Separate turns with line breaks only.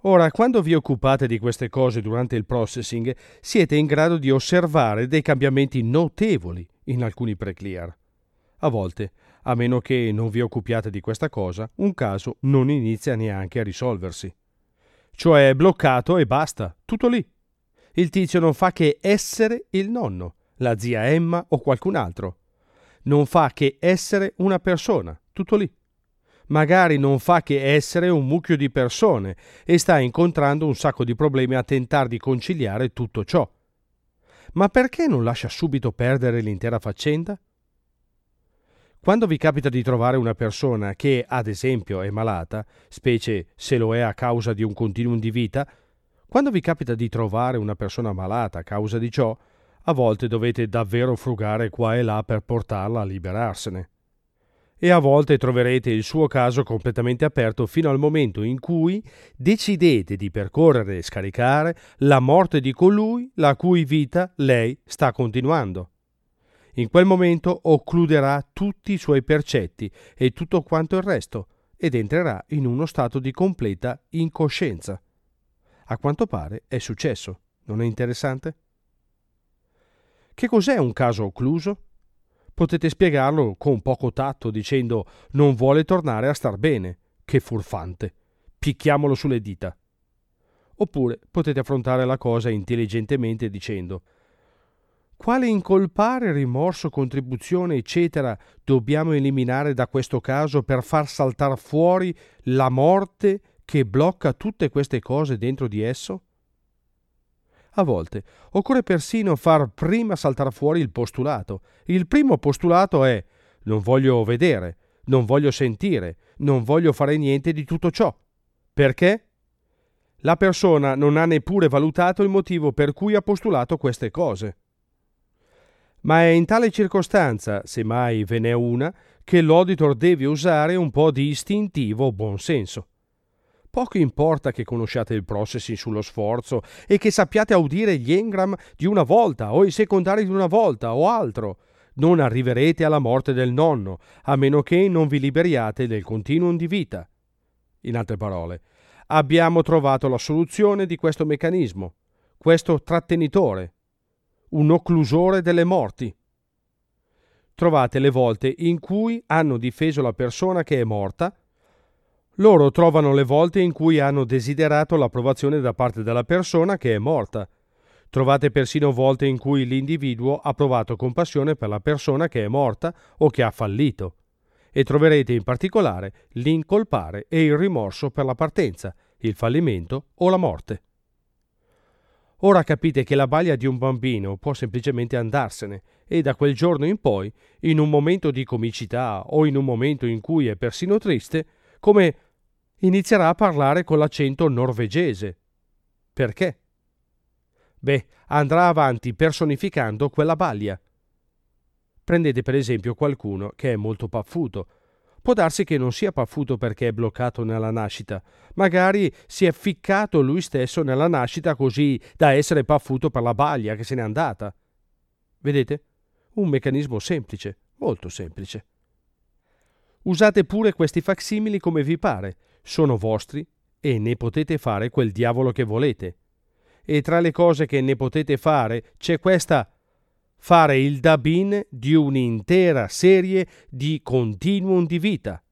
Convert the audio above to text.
Ora, quando vi occupate di queste cose durante il processing, siete in grado di osservare dei cambiamenti notevoli in alcuni preclear. A volte, a meno che non vi occupiate di questa cosa, un caso non inizia neanche a risolversi. Cioè è bloccato e basta, tutto lì. Il tizio non fa che essere il nonno, la zia Emma o qualcun altro. Non fa che essere una persona, tutto lì. Magari non fa che essere un mucchio di persone e sta incontrando un sacco di problemi a tentare di conciliare tutto ciò. Ma perché non lascia subito perdere l'intera faccenda? Quando vi capita di trovare una persona che, ad esempio, è malata, specie se lo è a causa di un continuum di vita, quando vi capita di trovare una persona malata a causa di ciò, a volte dovete davvero frugare qua e là per portarla a liberarsene. E a volte troverete il suo caso completamente aperto fino al momento in cui decidete di percorrere e scaricare la morte di colui la cui vita lei sta continuando. In quel momento occluderà tutti i suoi percetti e tutto quanto il resto ed entrerà in uno stato di completa incoscienza. A quanto pare è successo, non è interessante? Che cos'è un caso occluso? Potete spiegarlo con poco tatto dicendo non vuole tornare a star bene. Che furfante. Picchiamolo sulle dita. Oppure potete affrontare la cosa intelligentemente dicendo quale incolpare, rimorso, contribuzione, eccetera, dobbiamo eliminare da questo caso per far saltar fuori la morte che blocca tutte queste cose dentro di esso? A volte occorre persino far prima saltar fuori il postulato. Il primo postulato è non voglio vedere, non voglio sentire, non voglio fare niente di tutto ciò. Perché? La persona non ha neppure valutato il motivo per cui ha postulato queste cose. Ma è in tale circostanza, se mai ve n'è una, che l'auditor deve usare un po' di istintivo buonsenso. Poco importa che conosciate il processing sullo sforzo e che sappiate udire gli engram di una volta o i secondari di una volta o altro. Non arriverete alla morte del nonno, a meno che non vi liberiate del continuum di vita. In altre parole, abbiamo trovato la soluzione di questo meccanismo, questo trattenitore, un occlusore delle morti. Trovate le volte in cui hanno difeso la persona che è morta. Loro trovano le volte in cui hanno desiderato l'approvazione da parte della persona che è morta. Trovate persino volte in cui l'individuo ha provato compassione per la persona che è morta o che ha fallito. E troverete in particolare l'incolpare e il rimorso per la partenza, il fallimento o la morte. Ora capite che la balia di un bambino può semplicemente andarsene e da quel giorno in poi, in un momento di comicità o in un momento in cui è persino triste, come inizierà a parlare con l'accento norvegese. Perché? Beh, andrà avanti personificando quella balia. Prendete per esempio qualcuno che è molto paffuto. Può darsi che non sia paffuto perché è bloccato nella nascita. Magari si è ficcato lui stesso nella nascita così da essere paffuto per la balia che se n'è andata. Vedete? Un meccanismo semplice, molto semplice. Usate pure questi facsimili come vi pare, sono vostri e ne potete fare quel diavolo che volete. E tra le cose che ne potete fare c'è questa: fare il dub-in di un'intera serie di continuum di vita.